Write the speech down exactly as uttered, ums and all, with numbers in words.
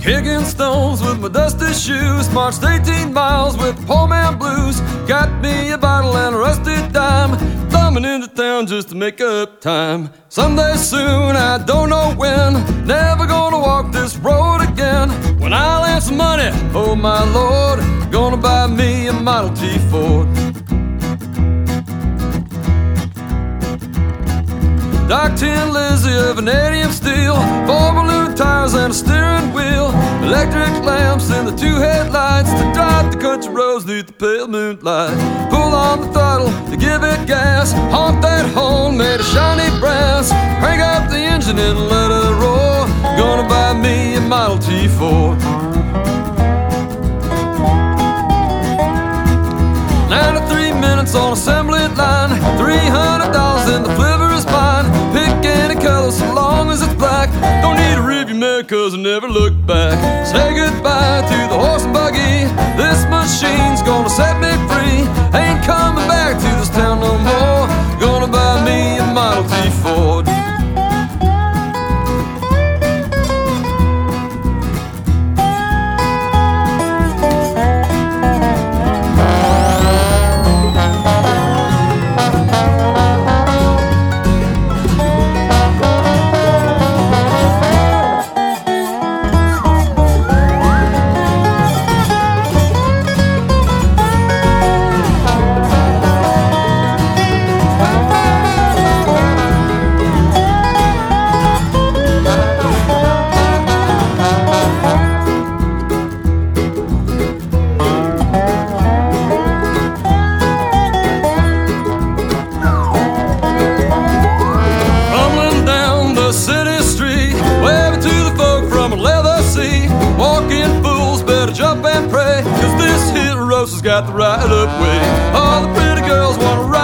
Kicking stones with my dusty shoes, marched eighteen miles with the poor man blues. Got me a bottle and a rusty dime, thumbing into town just to make up time. Someday soon, I don't know when, never gonna walk this road again. When I land some money, oh my Lord, gonna buy me a Model T Ford. Doc Tin Lizzie of vanadium steel, four balloon tires and a steering wheel, electric lamps and the two headlights to drive the country roads neath the pale moonlight. Pull on the throttle to give it gas, honk that horn made of shiny brass, crank up the engine and let it roar. Gonna buy me a Model T Ford. ninety-three minutes on assembly line, three hundred dollars in the flivver is mine. Pick any color so long as it's black, don't need a rearview mirror cause I never look back. Say goodbye to the horse and buggy, this machine's gonna set me free. Ain't coming back to this town no more, gonna buy me a Model T Ford. Jump and pray, cause this here roast has got the right up way. All the pretty girls wanna